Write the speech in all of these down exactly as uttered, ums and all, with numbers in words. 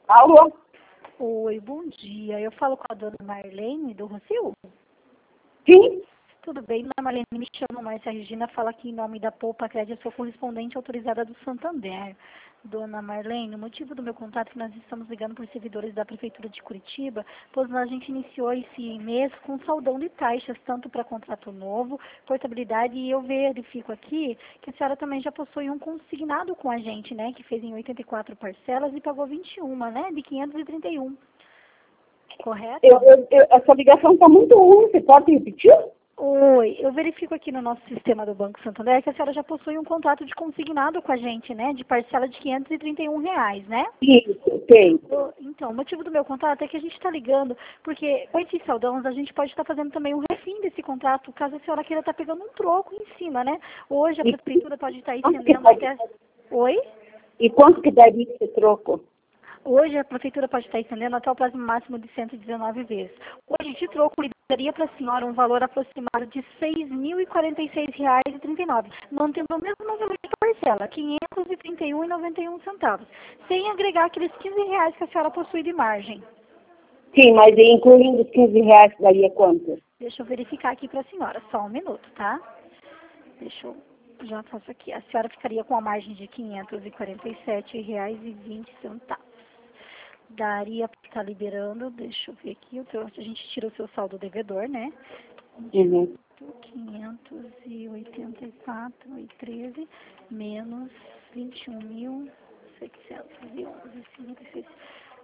Alô? Oi, bom dia. Eu falo com a dona Marlene do Rocio? Sim? Tudo bem, dona Marlene? Me chamo Márcia Regina, fala aqui em nome da Poupa Crédito, sou correspondente autorizada do Santander. Dona Marlene, o motivo do meu contato é que nós estamos ligando por servidores da Prefeitura de Curitiba, pois a gente iniciou esse mês com saldão de taxas, tanto para contrato novo, portabilidade, e eu verifico aqui que a senhora também já possui um consignado com a gente, né, que fez em oitenta e quatro parcelas e pagou vinte e uma, né, de quinhentos e trinta e um. Correto? Eu, eu, eu, essa ligação está muito ruim, você pode repetir? Oi, eu verifico aqui no nosso sistema do Banco Santander que a senhora já possui um contrato de consignado com a gente, né? De parcela de quinhentos e trinta e um reais, né? Isso, tem. O- Então, o motivo do meu contrato é que a gente está ligando, porque com esses saldões a gente pode estar fazendo também um refim desse contrato, caso a senhora queira estar pegando um troco em cima, né? Hoje a E prefeitura pode estar quanto que, estendendo daria, até... Oi? e quanto que daria esse troco? Hoje a prefeitura pode estar estendendo até o prazo máximo de cento e dezenove vezes. Hoje, de troco, daria para a senhora um valor aproximado de seis mil e quarenta e seis reais e trinta e nove, mantendo o mesmo número de parcela, quinhentos e trinta e um reais e noventa e um centavos, sem agregar aqueles quinze reais que a senhora possui de margem. Sim, mas incluindo os quinze reais, daria quanto? Deixa eu verificar aqui para a senhora, só um minuto, tá? Deixa eu... Já faço aqui. A senhora ficaria com a margem de quinhentos e quarenta e sete reais e vinte centavos. Daria para estar liberando, deixa eu ver aqui, o teu, a gente tira o seu saldo devedor, né? Uhum. quinhentos e oitenta e quatro reais e treze menos vinte e um mil seiscentos e onze reais e cinquenta e seis centavos.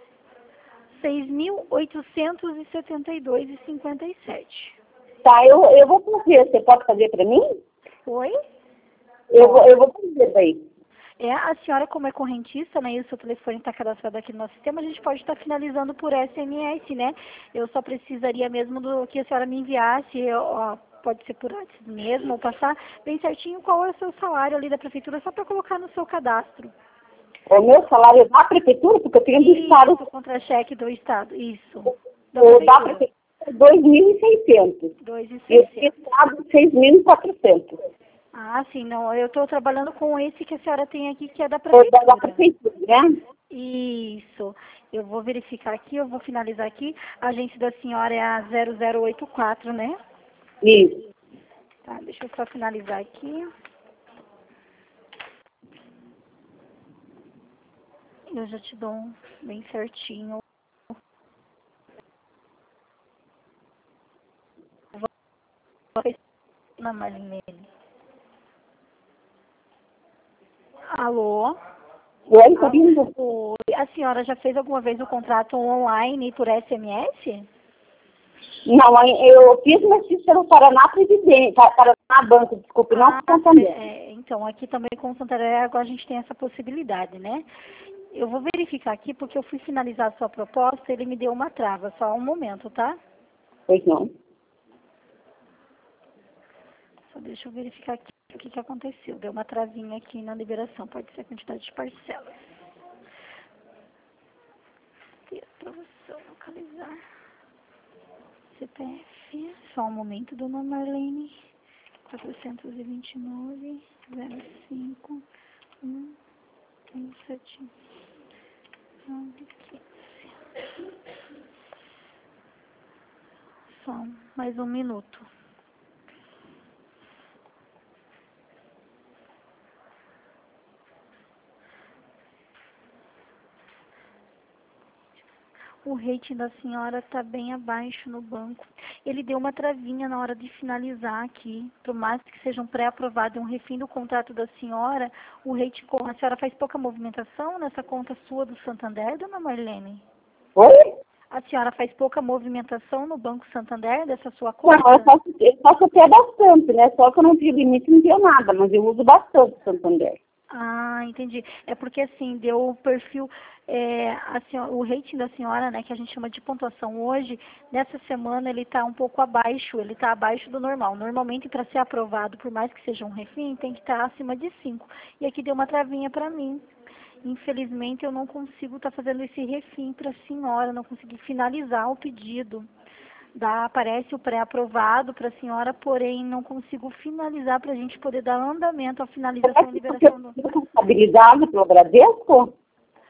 seis mil oitocentos e setenta e dois reais e cinquenta e sete centavos. Tá, eu, eu vou fazer. Você pode fazer para mim? Oi? Eu vou, eu vou fazer daí. É, a senhora, como é correntista, né, e o seu telefone está cadastrado aqui no nosso sistema, a gente pode estar finalizando por S M S, né? Eu só precisaria mesmo do que a senhora me enviasse, eu, ó, pode ser por antes mesmo, ou passar bem certinho qual é o seu salário ali da prefeitura, só para colocar no seu cadastro. O meu salário é da prefeitura, porque eu tenho do estado. Isso, contra-cheque do Estado, isso. Da O da prefeitura, prefeitura é dois mil e seiscentos. dois mil e E o do seiscentos. estado seis mil e quatrocentos. Ah, sim, não, eu estou trabalhando com esse que a senhora tem aqui, que é da O da, da prefeitura. prefeitura, né? Isso. Eu vou verificar aqui, eu vou finalizar aqui. A agência da senhora é a zero zero oito quatro, né? Isso. Tá, deixa eu só finalizar aqui. Eu já te dou um bem certinho. Vou na Marinele. Alô? Oi, tá vindo? Alô? A senhora já fez alguma vez o contrato online por S M S? Não, aí eu fiz, mas fiz pelo Paraná Previdência, Pa- Paraná Banco, desculpe, não Ah, Santander. é, então, aqui também com o Santander agora a gente tem essa possibilidade, né? Eu vou verificar aqui porque eu fui finalizar a sua proposta e ele me deu uma trava. Só um momento, tá? Pois não. Só deixa eu verificar aqui o que, que aconteceu. Deu uma travinha aqui na liberação. Pode ser a quantidade de parcelas. Aprovação, localizar. C P F. Só um momento, dona Marlene. quatrocentos e vinte e nove, zero cinco, um, um, sete, nove, quinze. Só mais um minuto. O rating da senhora está bem abaixo no banco. Ele deu uma travinha na hora de finalizar aqui. Por mais que seja um pré-aprovado e um refim do contrato da senhora, o rating, com- a senhora faz pouca movimentação nessa conta sua do Santander, dona Marlene? Oi? A senhora faz pouca movimentação no Banco Santander dessa sua Não, eu conta? faço, eu faço até bastante, né? Só que eu não tenho limite, não tenho nada, mas eu uso bastante o Santander. Ah, entendi. É porque assim, deu o perfil, é, a senhora- o rating da senhora, né, que a gente chama de pontuação hoje, nessa semana ele está um pouco abaixo, ele está abaixo do normal. Normalmente, para ser aprovado, por mais que seja um refim, tem que estar acima de cinco. E aqui deu uma travinha para mim. Infelizmente, eu não consigo estar fazendo esse refim para a senhora, não consegui finalizar o pedido. Dá, aparece o pré-aprovado para a senhora, porém não consigo finalizar para a gente poder dar andamento à Será finalização e que você liberação do... tem responsabilidade pelo Bradesco?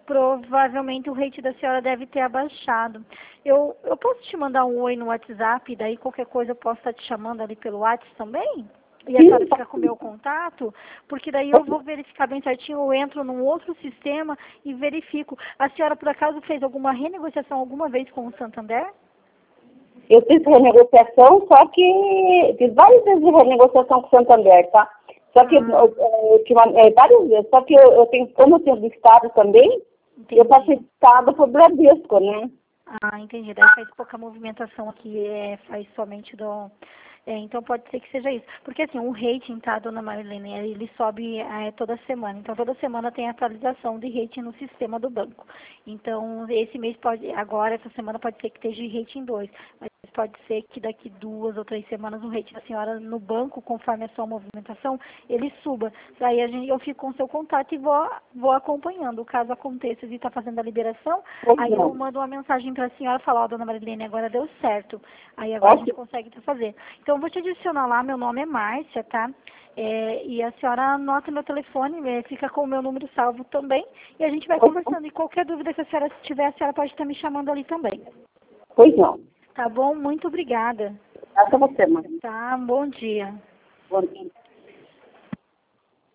provavelmente o rate da senhora deve ter abaixado. Eu, eu posso te mandar um oi no WhatsApp, daí qualquer coisa eu posso estar te chamando ali pelo WhatsApp também? E a senhora fica com o meu contato? Porque daí eu vou verificar bem certinho, eu entro num outro sistema e verifico. A senhora, por acaso, fez alguma renegociação alguma vez com o Santander? Eu fiz renegociação, só que fiz várias vezes de renegociação com o Santander, tá? Só que, Ah. eu, eu, eu, é, várias vezes, só que eu, eu tenho, como eu tenho do Estado também, Entendi. eu passei do Estado pro Bradesco, né? Ah, entendi. Daí faz pouca movimentação aqui, é, faz somente do... É, então pode ser que seja isso. Porque assim, o rating, tá, dona Marilene, ele sobe é, toda semana. Então toda semana tem atualização de rating no sistema do banco. Então esse mês pode, agora essa semana pode ser que esteja rating dois. Mas pode ser que daqui duas ou três semanas o rating da senhora no banco, conforme a sua movimentação, ele suba. Daí a gente, eu fico com o seu contato e vou, vou acompanhando. Caso aconteça de estar fazendo a liberação, Pois aí não. eu mando uma mensagem para a senhora falar, ó, dona Marilene, agora deu certo. Aí agora a gente consegue fazer. Então eu vou te adicionar lá, meu nome é Márcia, tá? É, e a senhora anota meu telefone, é, fica com o meu número salvo também, e a gente vai conversando. E qualquer dúvida que a senhora tiver, a senhora pode estar me chamando ali também. Pois não. Tá bom? Muito obrigada. Graças a você, mãe. Tá, bom dia. Bom dia.